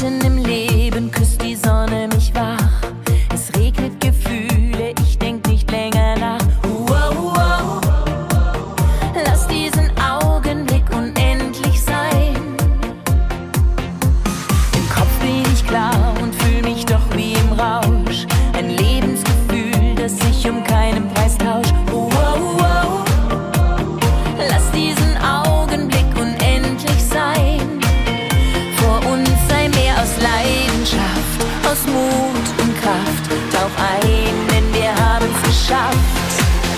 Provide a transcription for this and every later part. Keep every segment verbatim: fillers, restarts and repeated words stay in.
Mitten im Leben küsst die Sonne mich wach. Es regnet Gefühle, ich denk nicht länger nach. Wow, wow. Lass diesen Augenblick unendlich sein. Im Kopf bin ich klar und fühl mich doch wie im Rausch. Ein Lebensgefühl, das ich um keinen Preis tauscht. Wow, wow. Lass diesen Augenblick unendlich sein. Vor uns sei mehr aus Leidenschaft, aus Mut und Kraft. Tauch ein, denn wir haben's geschafft.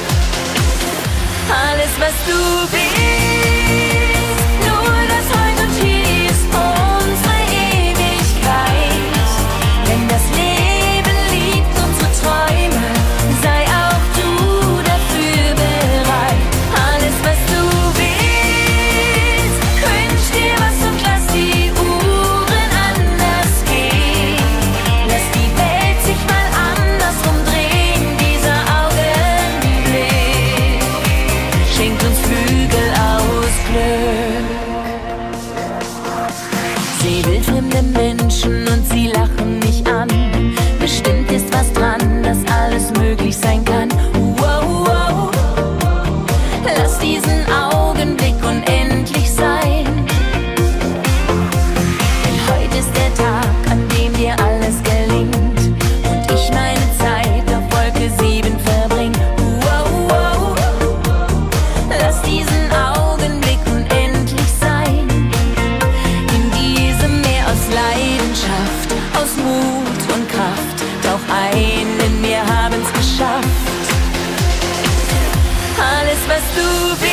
Alles, was du willst, nur das Heute und Hier ist unsere Ewigkeit. Wenn das Leben liebt unsere Träume, sei auch du dafür bereit. Alles, was du willst, wünsch dir was und lass die Uhren anders gehen. Lass die Welt sich mal andersrum drehen. Dieser Augenblick schenkt uns Flügel aus Glück. Seh wildfremde Menschen und sie lachen mich an. Bestimmt ist was dran, dass alles möglich sein kann. Wow, wow. Lass diesen Augenblick unendlich sein. Denn heute ist der Tag, an dem dir alles gelingt und ich meine Zeit auf Wolke sieben verbring. Wow, wow. Lass diesen Augenblick unendlich sein. In diesem Meer aus Leidenschaft, aus Mut und Kraft. Tauch ein, denn wir haben's geschafft. Alles, was du willst.